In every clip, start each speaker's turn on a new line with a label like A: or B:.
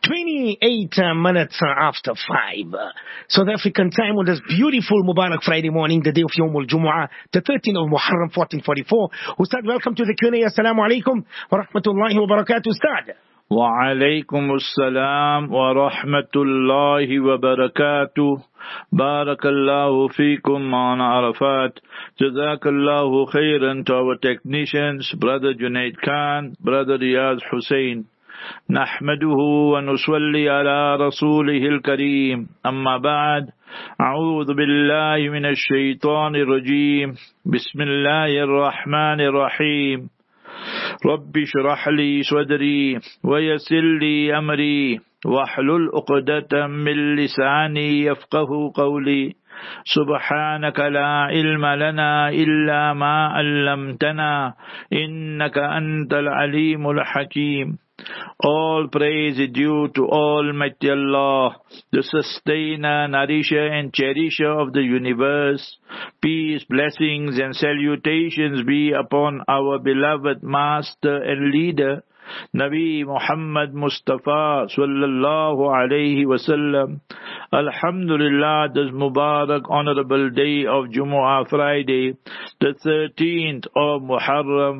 A: 28 minutes after 5. South African time on this beautiful Mubarak Friday morning, the day of Yawm al-Jumu'ah, the 13th of Muharram 1444. Ustad, welcome to the Q&A. Assalamu alaikum wa rahmatullahi wa barakatuh, Ustad.
B: Wa alaikum assalam wa rahmatullahi wa barakatuh. Barakallahu feekum on Arafat. Jazakallahu khairan to our technicians, Brother Junaid Khan, Brother Riyaz Hussain. نحمده ونصلي على رسوله الكريم أما بعد أعوذ بالله من الشيطان الرجيم بسم الله الرحمن الرحيم رب اشرح لي صدري ويسر لي أمري واحلل عقدة من لساني يفقه قولي سبحانك لا علم لنا إلا ما علمتنا إنك أنت العليم الحكيم. All praise is due to Almighty Allah, the sustainer, nourisher and cherisher of the universe. Peace, blessings and salutations be upon our beloved master and leader, Nabi Muhammad Mustafa sallallahu alayhi wasallam. Alhamdulillah, this Mubarak honorable day of Jumu'ah Friday, the 13th of Muharram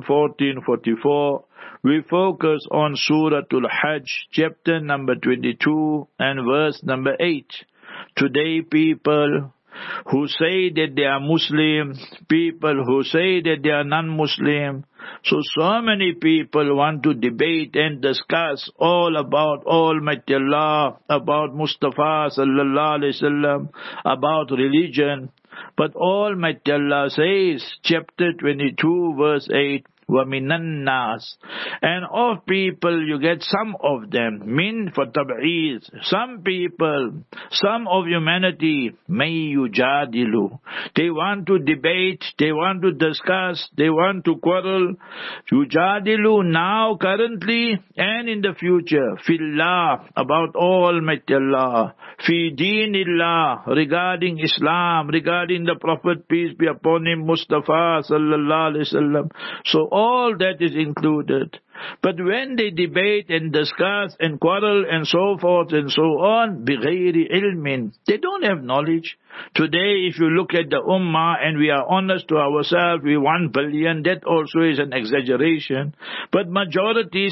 B: 1444. We focus on Surah Al-Hajj, chapter number 22 and verse number 8. Today people who say that they are Muslim, people who say that they are non-Muslim, so many people want to debate and discuss all about Almighty Allah, about Mustafa sallallahu alaihi wasallam, about religion. But Almighty Allah says, chapter 22 verse 8, وَمِنَ النَّاسِ, and of people you get some of them, min for tab'eez, some people, some of humanity, may yujadilu, they want to debate, they want to discuss, they want to quarrel, yujadilu now, currently, and in the future, fillah, about Almighty Allah, fi deenillah, regarding Islam, regarding the Prophet, peace be upon him, Mustafa sallallahu alaihi wasallam. So all that is included. But when they debate and discuss and quarrel and so forth and so on, بِغَيْرِ ilmin, they don't have knowledge. Today, if you look at the Ummah and we are honest to ourselves, we 1 billion, that also is an exaggeration. But majority,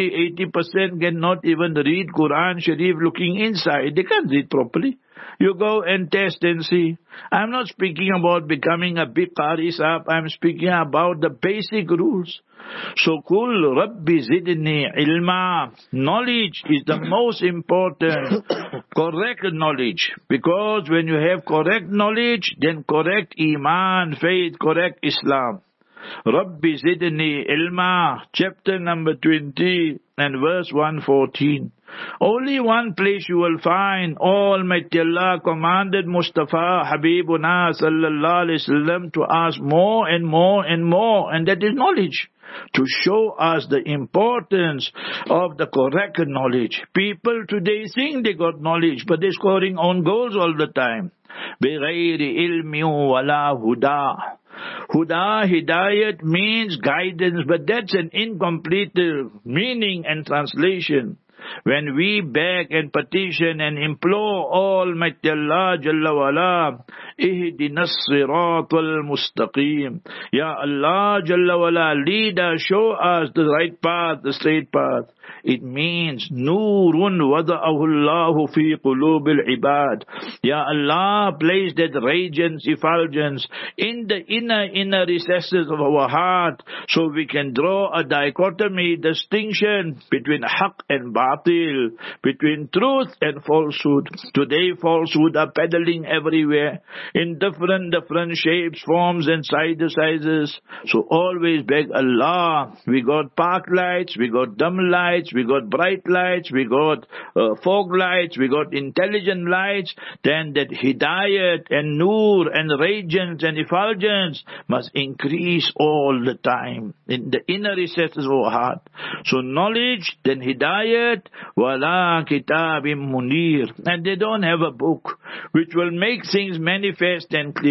B: 70-80% cannot even read Quran Sharif looking inside. They can't read properly. You go and test and see. I'm not speaking about becoming a big Qari Sahib. I'm speaking about the basic rules. So, Kul Rabbi Zidni Ilma. Knowledge is the most important. Correct knowledge. Because when you have correct knowledge, then correct Iman, faith, correct Islam. Rabbi Zidni Ilma, chapter number 20 and verse 114. Only one place you will find Almighty Allah commanded Mustafa Habibuna sallallahu alaihi wasallam to ask more and more and more, and that is knowledge, to show us the importance of the correct knowledge. People today think they got knowledge, but they're scoring own goals all the time. بِغَيْرِ ilmi wala huda. Huda, hidayat means guidance, but that's an incomplete meaning and translation. When we beg and petition and implore Almighty Allah Jalla wa'ala, ihdinas siratal mustaqim. Ya Allah Jalla wa'ala, lead us, show us the right path, the straight path. It means Nurun wada'ahu Allahu fi qulubil ibad. Ya Allah, place that radiance, effulgence in the inner recesses of our heart, so we can draw a dichotomy, distinction between haqq and batil, between truth and falsehood. Today falsehood are peddling everywhere in different shapes, forms and sizes. So always beg Allah. We got park lights, we got dim lights, we got bright lights, we got fog lights, we got intelligent lights. Then that hidayat and nur and radiance and effulgence must increase all the time in the inner recesses of our heart. So knowledge, then hidayat, wala kitabim munir. And they don't have a book which will make things manifest and clear.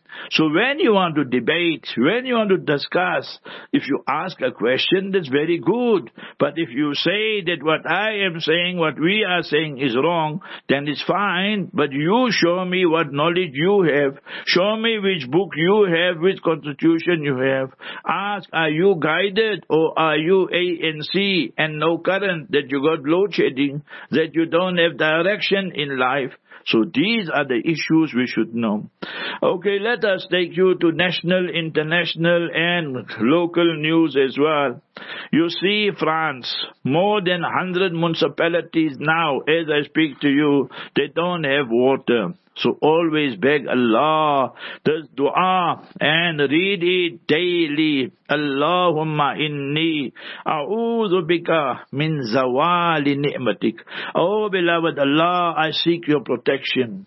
B: So when you want to debate, when you want to discuss, if you ask a question, that's very good. But if you say that what I am saying, what we are saying is wrong, then it's fine. But you show me what knowledge you have. Show me which book you have, which constitution you have. Ask, are you guided or are you ANC and no current, that you got load shedding, that you don't have direction in life? So these are the issues we should know. Okay, let us take you to national, international and local news as well. You see, France, more than 100 municipalities now, as I speak to you, they don't have water. So always beg Allah, this dua, and read it daily. Allahumma inni a'udhu bika min zawali ni'matik. Oh beloved Allah, I seek your protection.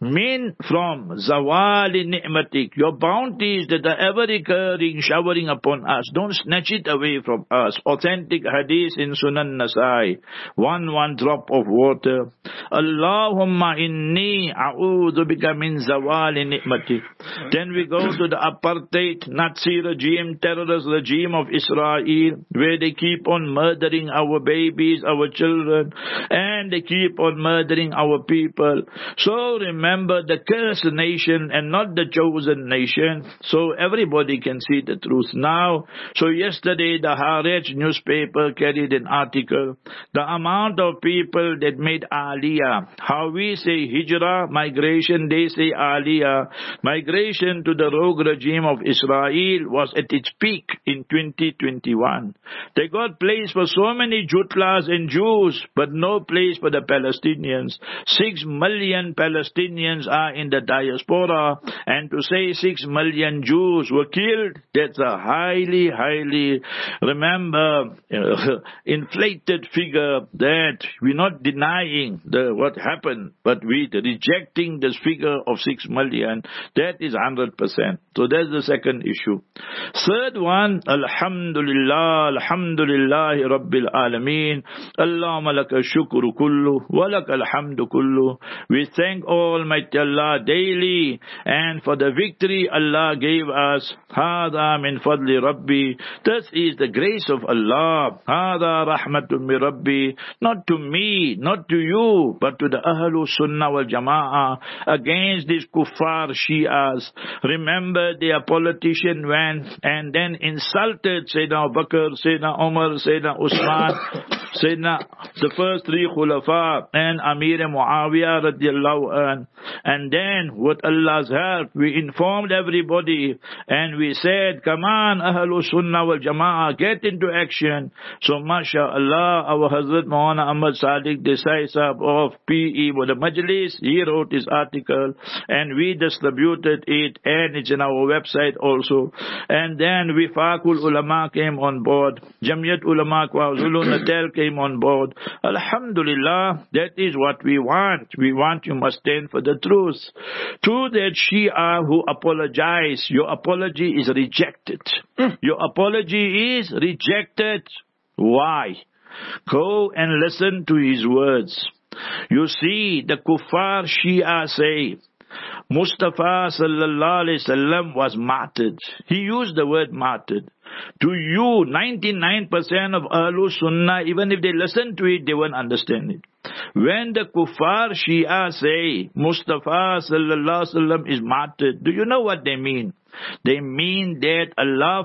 B: From zawali ni'matik, your bounties that are ever recurring, showering upon us. Don't snatch it away from us. Authentic hadith in Sunan Nasai. One drop of water. Allahumma inni a'udhu bika min zawali ni'matik. Then we go to the apartheid Nazi regime, terrorist regime of Israel, where they keep on murdering our babies, our children, and they keep on murdering our people. So remember the cursed nation and not the chosen nation, so everybody can see the truth now. So yesterday the Haaretz newspaper carried an article, the amount of people that made Aliyah. How we say Hijrah, migration, they say Aliyah. Migration to the rogue regime of Israel was at its peak in 2021. They got place for so many Jutlas and Jews, but no place for the Palestinians. 6 million Palestinians are in the diaspora, and to say 6 million Jews were killed, that's a highly, remember, inflated figure that we're not denying what happened, but we're rejecting this figure of 6 million. That is 100%. So that's the second issue. Third one, Alhamdulillah, Alhamdulillahi Rabbil Alameen, Allahumma laka shukru kullu, wa laka alhamdu kullu. We thank Almighty Allah daily, and for the victory Allah gave us. Hada min fadli Rabbi. This is the grace of Allah. Hada rahmatun min Rabbi. Not to me, not to you, but to the Ahlul Sunnah wal Jama'ah against these kuffar Shias. Remember, their politician went and then insulted Sayyidina Abu Bakr, Sayyidina Umar, Sayyidina Usman, Sayyidina, the first 3 Khulafa, and Amir Muawiyah radiallahu anh. And then, with Allah's help, we informed everybody, and we said, come on, Ahlul Sunnah wal Jama'ah, get into action. So, MashaAllah, our Hazrat Maulana Ahmad Sadiq Desai Sahab of PE with the Majlis, he wrote his article, and we distributed it, and it's in our website also. And then Wifaqul Ulama came on board, Jamiyat Ulama KwaZulu Natal came on board. Alhamdulillah, that is what we want. We want you must stand for the truth. To that Shia who apologize, your apology is rejected. Your apology is rejected. Why? Go and listen to his words. You see, the kuffar Shia say, Mustafa sallallahu alayhi wasallam was martyred. He used the word martyred. To you, 99% of Ahlul Sunnah, even if they listen to it, they won't understand it. When the kuffar Shia say Mustafa sallallahu alaihi wasallam is martyred, do you know what they mean? They mean that Allah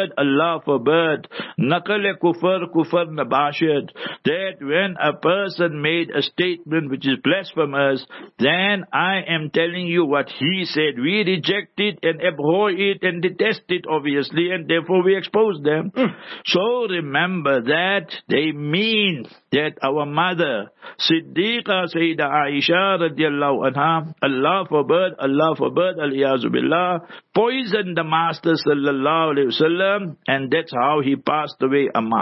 B: forbid, naqal kufr nabashid, that when a person made a statement which is blasphemous, then I am telling you what he said. We reject it and abhor it and detest it, obviously, and therefore we expose them. So remember that they mean that our mother, Siddiqa Sayyidah Aisha radiallahu anha, Allah forbid, aliyazu billah, poisoned the Master sallallahu alayhi wasallam, and that's how he passed away a martyr.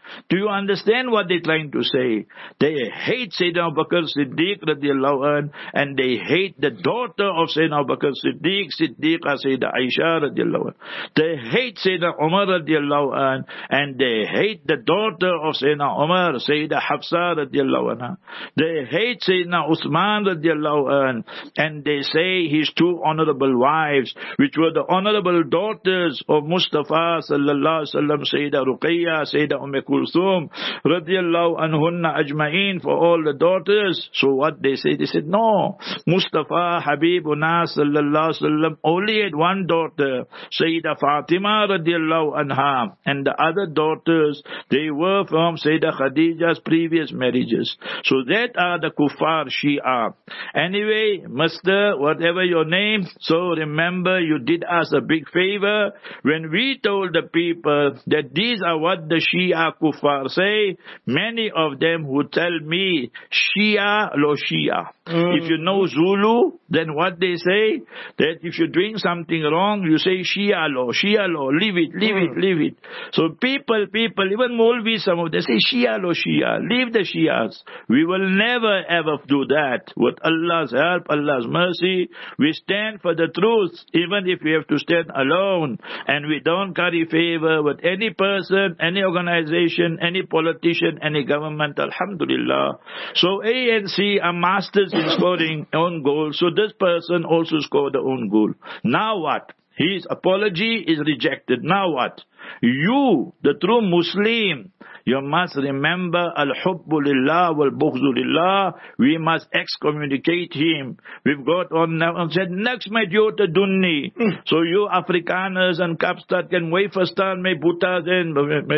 B: Do you understand what they're trying to say? They hate Sayyidina Abu Bakr Siddiq radiallahu anh, and they hate the daughter of Sayyidina Abu Bakr Siddiq, Siddiqa Sayyidina Aisha radiallahu anh. They hate Sayyidina Umar radiallahu anh, and they hate the daughter of Sayyidina Umar, Sayyidina Hafsa radiallahu anha. They hate Sayyidina Uthman radiallahu anh, and they say his two honorable wives, which were the honorable daughters of Mustafa sallallahu alaihi wasallam, Sayyida Ruqayya, Sayyida Kulthum radiallahu anhunna ajma'in, for all the daughters. So what they say? They said, no, Mustafa Habibuna sallallahu alaihi wasallam only had one daughter, Sayyida Fatima radiallahu anha, and the other daughters, they were from Sayyida Khadija's previous marriages. So that are the kuffar Shia. Anyway, Master, whatever your name, so remember you did us a big favor when we told the people that these are what the Shia kuffar say. Many of them would tell me, Shia lo Shia. If you know Zulu, then what they say, that if you're doing something wrong, you say Shia lo, leave it. So people, even Molvi, some of them say Shia lo Shia, leave the Shias. We will never ever do that. With Allah's help, Allah's mercy, we stand for the truth, even if we have to stand alone, and we don't carry favor with any person, any organization, any politician, any government, alhamdulillah. So ANC are masters in scoring own goals, so this person also scored the own goal. Now what? His apology is rejected. Now what? You, the true Muslim, you must remember al-hubbu lillah wal-bughzu lillah. We must excommunicate him. We've got on now and said, next my Jyota Dunni. So you Afrikaners and Kapstad can Waferstan, my Buttas and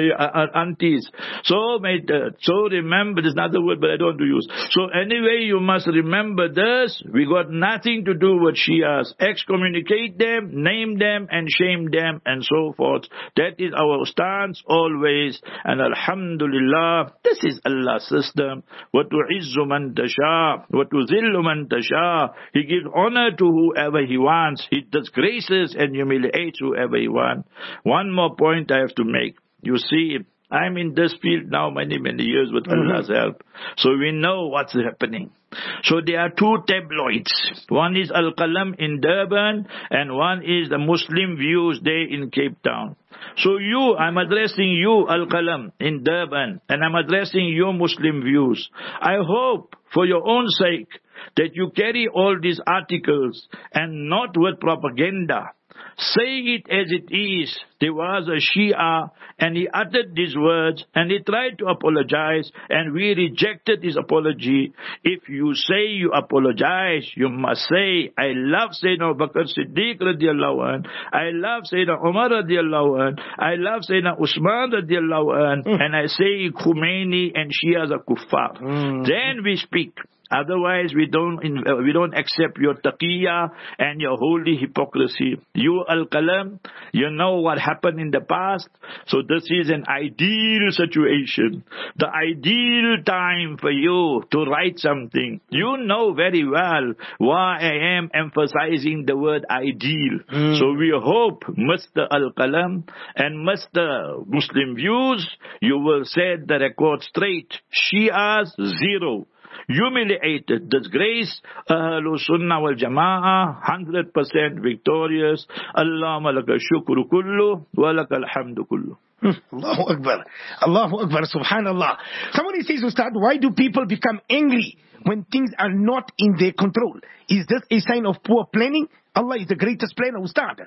B: my aunties. So remember, there's another word but I don't want to use. So anyway, you must remember this. We got nothing to do with Shias. Excommunicate them, name them and shame them and so forth. That is our stance always. And alhamdulillah, this is Allah's system. وَتُعِزُّ مَنْ تَشَاءُ وَتُذِلُّ مَنْ تَشَاءُ. He gives honor to whoever He wants. He disgraces and humiliates whoever He wants. One more point I have to make. You see, I'm in this field now many years with Allah's help. So we know what's happening. So there are two tabloids. One is Al-Qalam in Durban and one is the Muslim Views Day in Cape Town. So I'm addressing you, Al-Qalam in Durban, and I'm addressing you, Muslim Views. I hope for your own sake that you carry all these articles and not with propaganda. Say it as it is. There was a Shia and he uttered these words and he tried to apologize and we rejected his apology. If you say you apologize, you must say, I love Sayyidina Abu Bakr Siddiq radiallahu anh, I love Sayyidina Umar radiallahu anh, I love Sayyidina Usman radiallahu anh, and I say Khomeini and Shias are kuffar. Then we speak. Otherwise, we don't accept your taqiyya and your holy hypocrisy. You, Al-Qalam, you know what happened in the past. So this is an ideal situation. The ideal time for you to write something. You know very well why I am emphasizing the word ideal. So we hope, Mr. Al-Qalam and Mr. Muslim Views, you will set the record straight. Shias, 0. Humiliated, disgraced, Ahlul Sunnah wal Jama'ah, 100% victorious. Allahumma laka shukru kullu, wa laka alhamdu kullu.
A: Allahu Akbar. Allahu Akbar. Subhanallah. Somebody says, Ustad, why do people become angry when things are not in their control? Is this a sign of poor planning? Allah is the greatest planner, Ustad.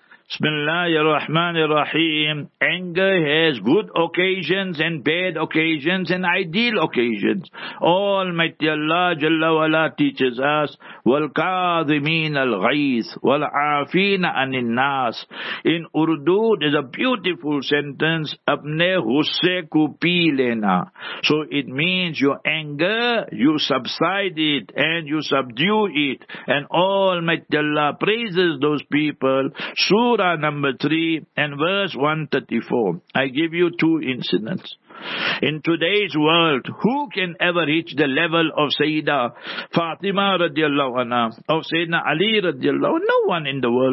B: Bismillahirrahmanirrahim. Anger has good occasions and bad occasions and ideal occasions. Almighty Allah Jalla wala teaches us, وَالْكَاظِمِينَ الْغَيْظَ وَالْعَافِينَ عَنِ النَّاسِ. In Urdu, there's a beautiful sentence, Apne gusse ko pee lena. So it means your anger, you subside it and you subdue it. And Almighty Allah praises those people. Surah number 3 and verse 134. I give you 2 incidents. In today's world, who can ever reach the level of Sayyida Fatima radiallahu anha, of Sayyidina Ali radiallahu anha? No one in the world.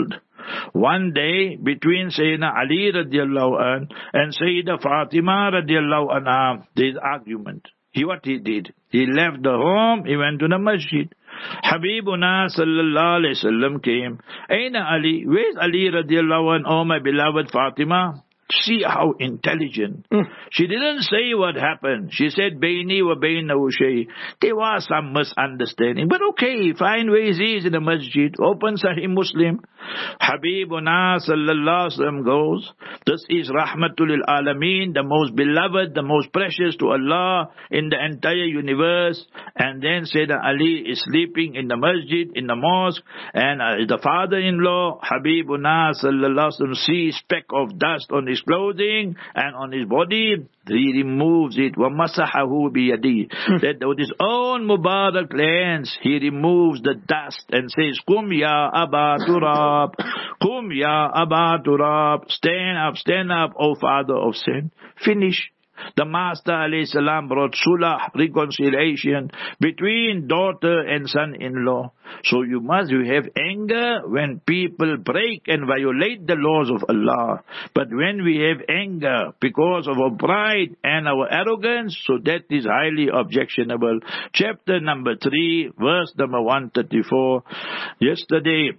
B: One day, between Sayyidina Ali radiallahu anh and Sayyida Fatima radiallahu anha, there is argument. What he did, he left the home, he went to the masjid. Habibuna sallallahu alayhi wasallam came. Aina Ali? Where's Ali radiallahu anhu? Oh, my beloved Fatima. See how intelligent. She didn't say what happened. She said, Baini wa bainahu shay. There was some misunderstanding. But okay, fine where he is in the masjid. Open Sahih Muslim. Habibuna sallallahu alaihi wasallam goes, this is Rahmatul lil Alameen, the most beloved, the most precious to Allah in the entire universe. And then Sayyidina Ali is sleeping in the masjid, in the mosque, and the father-in-law, Habibuna sallallahu alaihi wasallam, sees speck of dust on his clothing and on his body. He removes it. وَمَسَحَهُ بِيَدِهِ. That with his own Mubarak hands, he removes the dust and says, Qum ya Aba Turab. Qum ya Aba Turab. Stand up, O father of sin. Finish. The Master alayhi salam brought sulah, reconciliation between daughter and son-in-law. So you have anger when people break and violate the laws of Allah. But when we have anger because of our pride and our arrogance, so that is highly objectionable. Chapter number 3, verse number 134. Yesterday,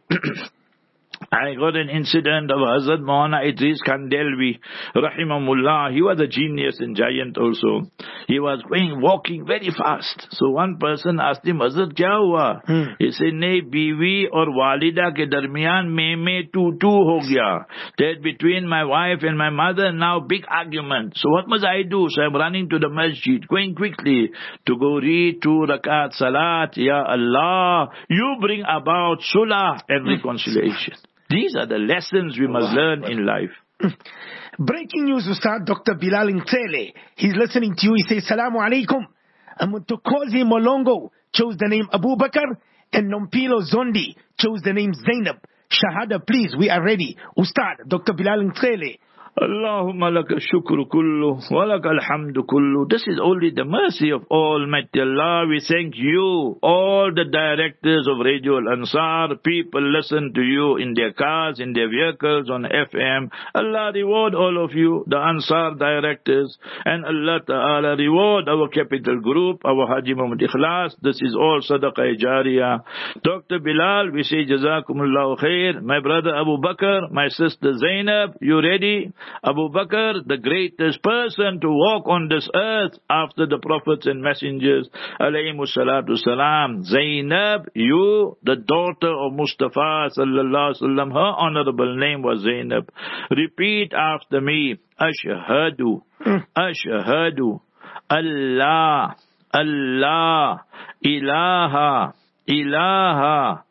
B: I got an incident of Hazrat Maulana Idris Khandelvi, rahimahullah. He was a genius and giant also. He was walking very fast. So one person asked him, Hazrat, kya hua? He said, nahi, biwi aur walida ke darmiyan mein tu ho gaya. That between my wife and my mother, now big argument. So what must I do? So I'm running to the masjid, going quickly to go read 2 rakat salat. Ya Allah, you bring about sulah and reconciliation. These are the lessons we must learn in life.
A: Breaking news, Ustad. Dr. Bilal Ntsele. He's listening to you. He says, Salamu alaikum. Mtokozi Molongo chose the name Abu Bakr, and Nompilo Zondi chose the name Zainab. Shahada, please. We are ready. Ustad, Dr. Bilal Ntsele.
B: Allahumma laka shukru kullu, wa laka alhamdu kullu. This is only the mercy of Almighty Allah. We thank you, all the directors of Radio Al-Ansar. People listen to you in their cars, in their vehicles, on FM. Allah reward all of you, the Ansar directors. And Allah Ta'ala reward our capital group, our Haji Muhammad Ikhlas. This is all Sadaqah Jariyah. Dr. Bilal, we say Jazakumullahu Khair. My brother Abu Bakr, my sister Zainab, you ready? Abu Bakr, the greatest person to walk on this earth after the prophets and messengers, alayhimu salatu salam. Zainab, you, the daughter of Mustafa sallallahu alaihi wasallam, her honorable name was Zainab. Repeat after me. Ashhadu, ashhadu, Allah, Allah, ilaha, ilaha,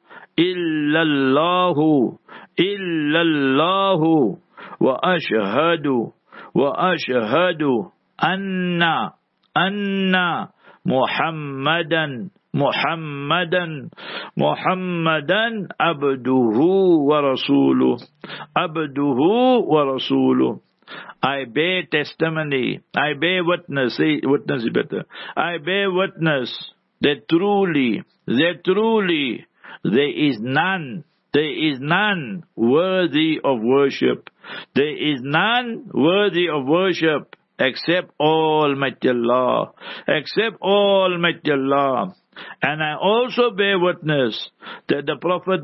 B: illallahu, illallahu. وأشهد أن محمدا عبده ورسوله. I bear testimony, I bear witness, say witness is better. I bear witness that truly there is none worthy of worship. There is none worthy of worship except Almighty Allah. Except Almighty Allah. And I also bear witness that the Prophet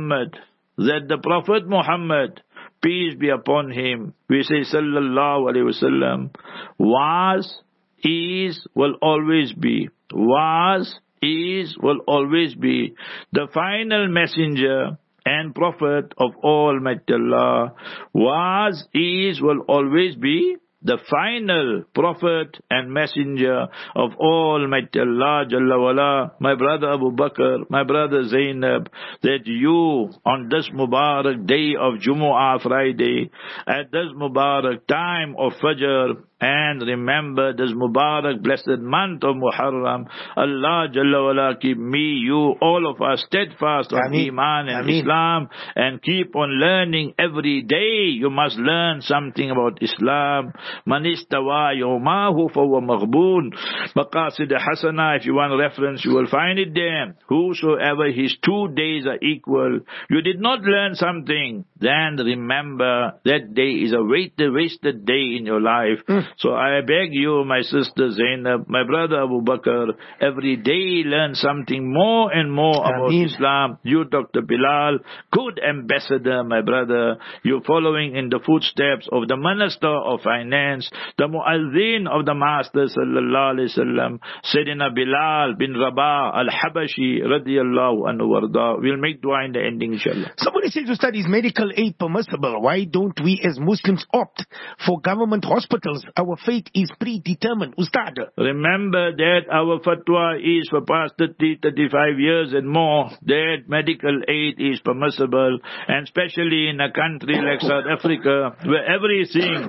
B: Muhammad, peace be upon him, we say sallallahu alaihi wasallam, was, is, will always be. Was, is, will always be the final messenger and prophet of Almighty Allah. Was, is, will always be the final prophet and messenger of Almighty Allah Jalla wala. My brother Abu Bakr, my brother Zainab, that you on this Mubarak day of Jumu'ah Friday, at this Mubarak time of Fajr, And remember this Mubarak blessed month of Muharram. Allah Jalla wala keep me, you, all of us steadfast on Iman and Islam, and keep on learning every day. You must learn something about Islam. Man istawa yawmahu fahuwa maghbun. Maqasid Hasana, if you want reference, you will find it there. Whosoever his 2 days are equal, you did not learn something, then remember that day is a wasted day in your life. So I beg you, my sister Zainab, my brother Abu Bakr, every day learn something more and more about Islam. You, Dr. Bilal, good ambassador, my brother. You're following in the footsteps of the Minister of Finance, the Muazzin of the Master Sallallahu Alaihi Wasallam, Sayyidina Bilal bin Rabah al-Habashi radiyallahu anhu warda. We'll make dua in the ending, inshallah.
A: Somebody says, Ustad, is medical aid permissible? Why don't we as Muslims opt for government hospitals? Our fate is predetermined, Ustad.
B: Remember that our fatwa is for past 30, 35 years and more that medical aid is permissible, and especially in a country like South Africa where everything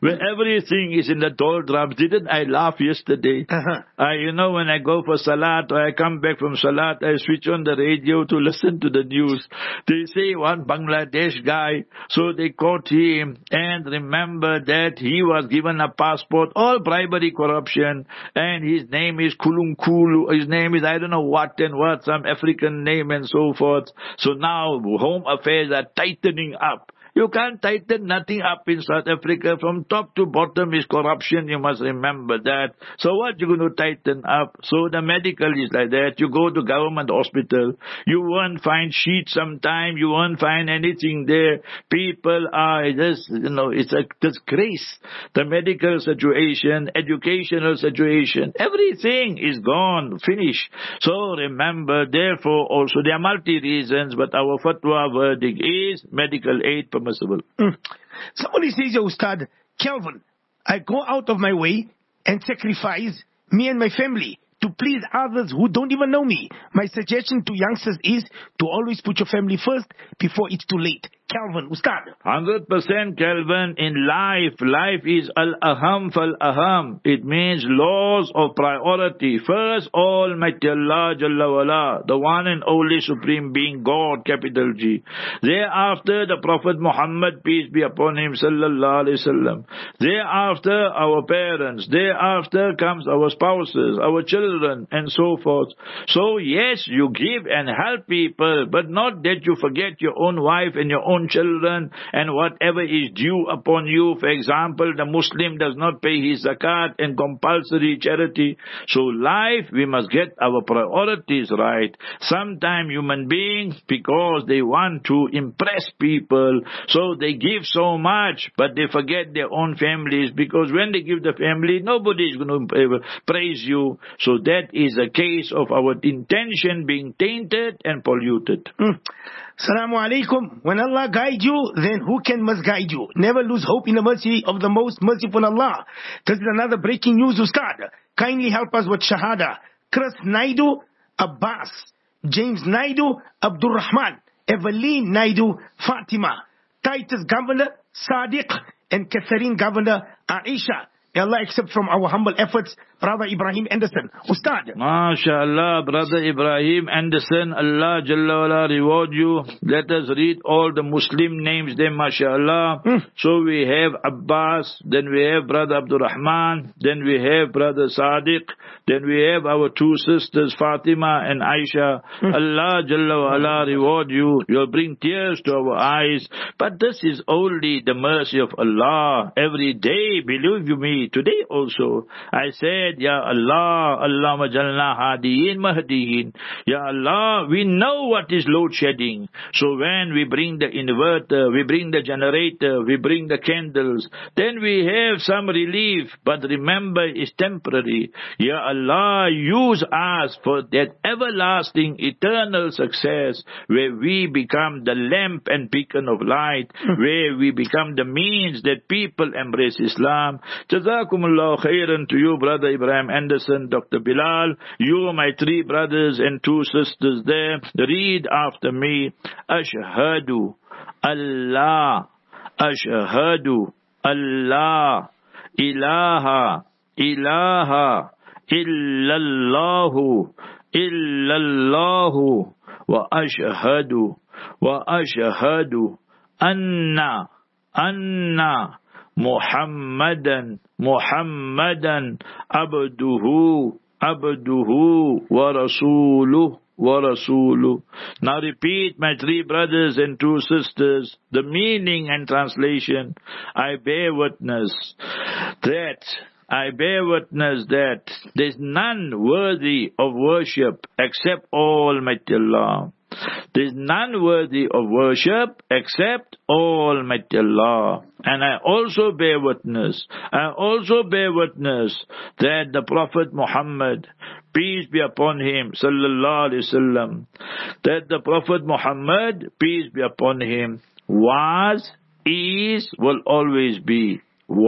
B: is in the doldrums. Didn't I laugh yesterday? When I go for Salat or I come back from Salat, I switch on the radio to listen to the news. They say one Bangladesh guy, so they caught him, and remember that he was given a passport, all bribery, corruption, and his name is Kulunkulu, his name is I don't know what and what, some African name and so forth. So now Home Affairs are tightening up. You can't tighten nothing up in South Africa. From top to bottom is corruption. You must remember that. So what you going to tighten up? So the medical is like that. You go to government hospital. You won't find sheets sometime. You won't find anything there. People are just, it's a disgrace. The medical situation, educational situation, everything is gone, finished. So remember, therefore, also there are multi reasons, but our fatwa verdict is medical aid permissible.
A: Somebody says, Ustad, Kelvin, I go out of my way and sacrifice me and my family to please others who don't even know me. My suggestion to youngsters is to always put your family first before it's too late. Kelvin, Ustad.
B: 100% Kelvin. In life is al-aham fal-aham. It means laws of priority. First, Almighty Allah Jalla wala, the one and only Supreme Being, God, capital G. Thereafter, the Prophet Muhammad, peace be upon him, Sallallahu Alaihi Wasallam. Thereafter, our parents. Thereafter comes our spouses, our children, and so forth. So yes, you give and help people, but not that you forget your own wife and your own children and whatever is due upon you. For example, the Muslim does not pay his zakat and compulsory charity. So life, we must get our priorities right. Sometimes human beings, because they want to impress people, so they give so much, but they forget their own families, because when they give the family, nobody is going to praise you. So that is a case of our intention being tainted and polluted.
A: Assalamu alaikum. When Allah guides you, then who can misguide you? Never lose hope in the mercy of the most merciful Allah. This is another breaking news, Ustad. Kindly help us with Shahada. Chris Naidu, Abbas. James Naidu, Abdul Rahman. Evelyn Naidu, Fatima. Titus Governor, Sadiq. And Catherine Governor, Aisha. Allah accept from our humble efforts, Brother Ibrahim Anderson. Ustad.
B: MashaAllah, Brother Ibrahim Anderson, Allah Jalla wala reward you. Let us read all the Muslim names there, MashaAllah. So we have Abbas, then we have Brother Abdul Rahman, then we have Brother Sadiq, then we have our two sisters, Fatima and Aisha. Allah Jalla wala reward you. You'll bring tears to our eyes. But this is only the mercy of Allah. Every day, believe you me, today also, I said, Ya Allah, Allahumma jalna hadiyin mahdiyin. Ya Allah, we know what is load shedding. So when we bring the inverter, we bring the generator, we bring the candles, then we have some relief. But remember, it's temporary. Ya Allah, use us for that everlasting, eternal success, where we become the lamp and beacon of light, where we become the means that people embrace Islam. Jazakumullah khairan to you, Brother Ibrahim Anderson, Dr. Bilal, you, my three brothers and two sisters there. Read after me. Ashhadu Allah. Ashhadu Allah ilaha, ilaha, illallahu, illallahu, wa ashhadu, anna, Muhammadan, abduhu, wa rasuluh. Now repeat, my three brothers and two sisters, the meaning and translation. I bear witness that there is none worthy of worship except Almighty Allah. There is none worthy of worship except Almighty Allah. And I also bear witness that the Prophet Muhammad, peace be upon him, sallallahu alaihi wasallam, that the Prophet Muhammad, peace be upon him, was, is, will always be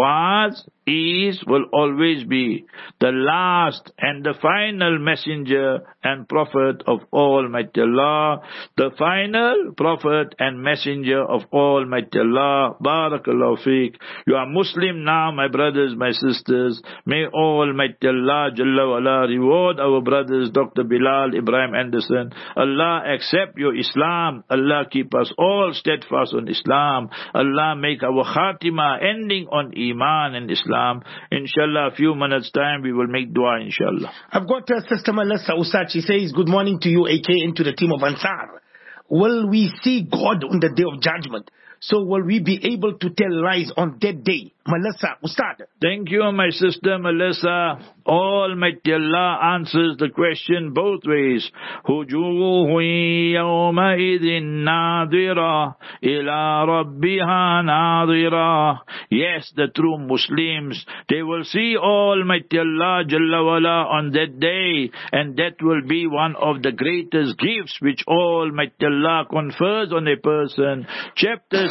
B: the last and the final messenger and prophet of Almighty Allah, the final prophet and messenger of Almighty Allah. Barakallahu feek. You are Muslim now, my brothers, my sisters. May Almighty Allah Jalla wa Ala reward our brothers Dr. Bilal Ibrahim Anderson. Allah accept your Islam. Allah keep us all steadfast on Islam. Allah make our khatima ending on Iman and Islam. Inshallah, a few minutes time we will make dua, inshallah.
A: I've got Sister Melissa Ustad. She says, good morning to you, AK, and to the team of Ansar. Will we see God on the day of judgment? So will we be able to tell lies on that day? Melissa Ustad.
B: Thank you, my sister Melissa. Almighty Allah answers the question both ways. Wujuhun yawma'idhin nadira ila rabbiha nadira. Yes, the true Muslims, they will see Almighty Allah Jalla wa Ala on that day, and that will be one of the greatest gifts which Almighty Allah confers on a person. Chapter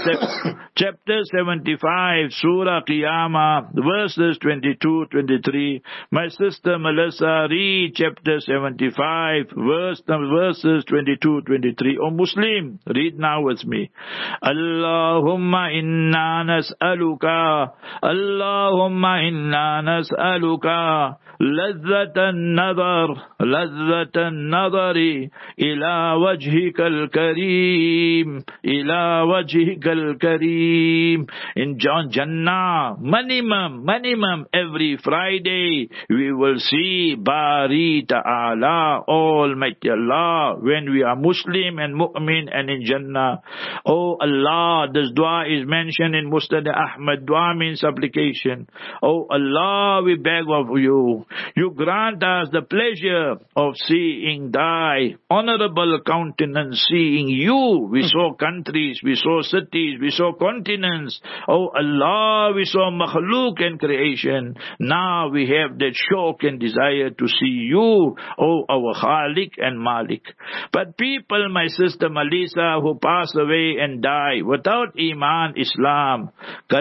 B: 75, Surah Qiyamah, verses 22-23. My sister Melissa, read chapter 75, verses 22-23. Oh Muslim, read now with me. Allahumma inna nas'aluka, Allahumma inna nas'aluka lazzatan nadari ila wajhikal kareem, in Jannah, minimum every Friday we will see Bari Ta'ala, Almighty Allah, when we are Muslim and Mu'min and in Jannah. Oh Allah, this dua is mentioned in Musnad Ahmad. Dua means supplication. Oh Allah, we beg of you, you grant us the pleasure of seeing thy honorable countenance, seeing you. We saw countries, we saw cities, we saw continents. Oh Allah, we saw makhluk and creation. Now we have that shauq and desire to see you, oh our Khalik and Malik. But people, my sister Melissa, who pass away and die without Iman, Islam,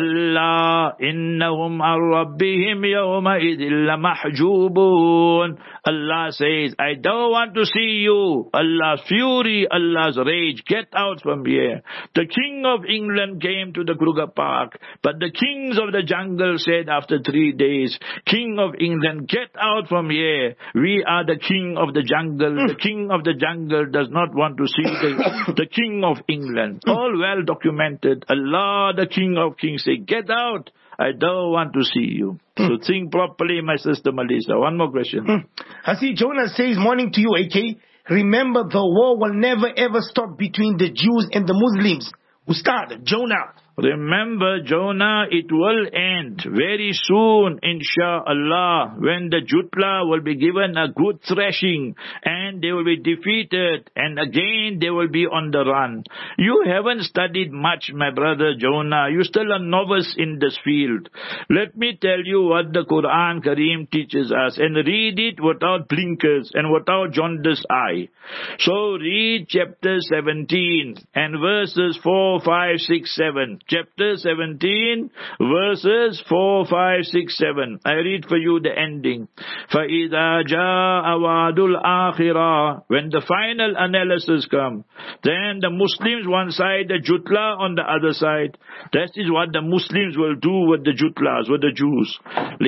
B: Kalla innahum ar rabbihim yawma idhil lamahjubun. Allah says, I don't want to see you. Allah's fury, Allah's rage, get out from here. The King of England came to the Kruger Park, but the kings of the jungle said after 3 days, King of England, get out from here. We are the king of the jungle. The king of the jungle does not want to see the King of England. All well documented. Allah, the King of Kings, say, get out. I don't want to see you. So think properly, my sister Melissa. One more question.
A: Hasi Jonah says, morning to you, AK. Remember, the war will never ever stop between the Jews and the Muslims. Ustad, Jonah.
B: Remember, Jonah, it will end very soon, inshallah, when the Jutla will be given a good thrashing and they will be defeated and again they will be on the run. You haven't studied much, my brother Jonah. You're still a novice in this field. Let me tell you what the Quran Kareem teaches us, and read it without blinkers and without jaundiced eye. So read chapter 17 and verses 4, 5, 6, 7. chapter 17, verses 4, 5, 6, 7. I read for you the ending. فَإِذَا جَاءَ وَعْدُ الْآخِرَةِ, when the final analysis come, then the Muslims one side, the Jutla on the other side. That is what the Muslims will do with the Jutlas, with the Jews.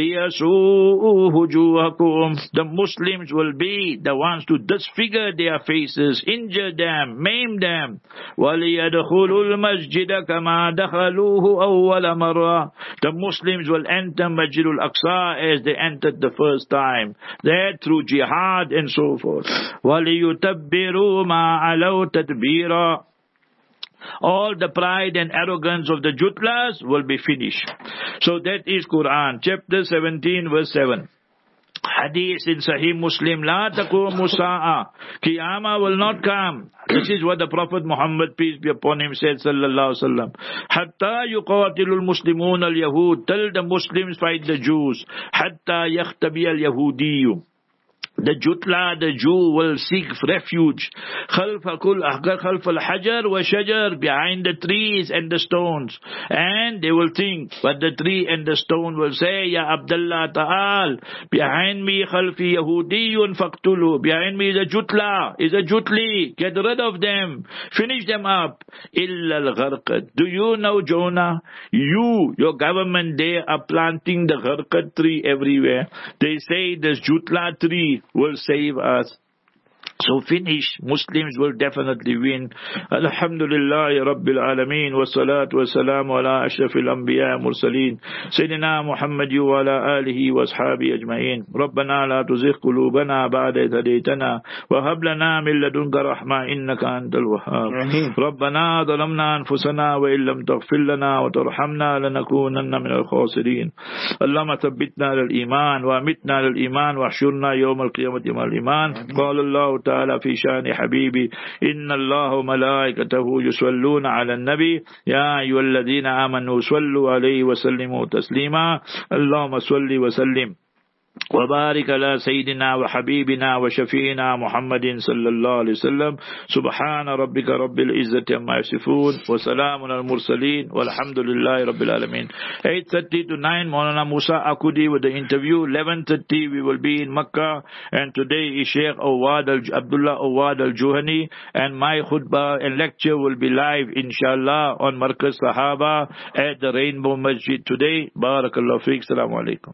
B: لِيَسُوءُ وُجُوهَكُمْ, the Muslims will be the ones to disfigure their faces, injure them, maim them. وَلِيَدْخُلُوا الْمَسْجِدَ كَمَا دَخَلُوهُ أَوَّلَ مَرَّةٍ, the Muslims will enter Masjid al-Aqsa as they entered the first time. That through jihad and so forth. وَلِيُتَبِّرُوا مَا عَلَوْا تَتْبِيرًا, all the pride and arrogance of the Jutlas will be finished. So that is Quran, chapter 17, verse 7. Hadith in Sahih Muslim, La taqumu sa'a, Qiyamah will not come. This is what the Prophet Muhammad, peace be upon him, said, sallallahu alaihi wasallam. Hatta yuqatilul muslimun al-yahud, till the Muslims fight the Jews. Hatta yakhtabi al-yahudiyu, the Jutla, the Jew, will seek refuge khalf al-hajar wa shajar, behind the trees and the stones. And they will think, but the tree and the stone will say, Ya Abdullah ta'al, behind me khalfi Yahudiyun faqtulu, behind me is a Jutla, is a Jutli, get rid of them, finish them up. Illa al-gharqad, do you know, Jonah, your government, they are planting the gharqad tree everywhere. They say this Jutla tree will save us. So finish, Muslims will definitely win. Alhamdulillah Rabbil Alameen, wa salatu wa salamu ala ashrafil anbiya mursaleen, Sayyidina Muhammad wa ala alihi wa ashabi ajma'in. Rabbana la tuzigh qulubana ba'da idh hadaytana wa hab lana min ladunka rahma innaka antal wahhab. Rabbana zalamna anfusana wa illam taghfir lana wa tarhamna lanakunanna min al-khasirin. Allahumma thabbitna lil iman wa amitna lil iman wa ahshurna yawm al-qiyamati mal iman. Qala Allah تعالى في شان حبيبي إن الله وملائكته يصلون على النبي يا أيها الذين آمنوا صلوا عليه وسلموا تسليما. اللهم صل وسلم وبارك على سيدنا وحبيبنا وشفينا محمد صلى الله عليه وسلم. سبحان ربك رب العزة عما يصفون وسلام على المرسلين والحمد لله رب العالمين. 8:30 to 9, Maulana Musa Akudi with the interview. 11:30 we will be in Makkah, and today is Sheikh Abdullah Awad Al-Juhani, and my khutbah and lecture will be live inshallah on Markaz Sahaba at the Rainbow Masjid today. Barakallahu feek. Assalamu alaikum.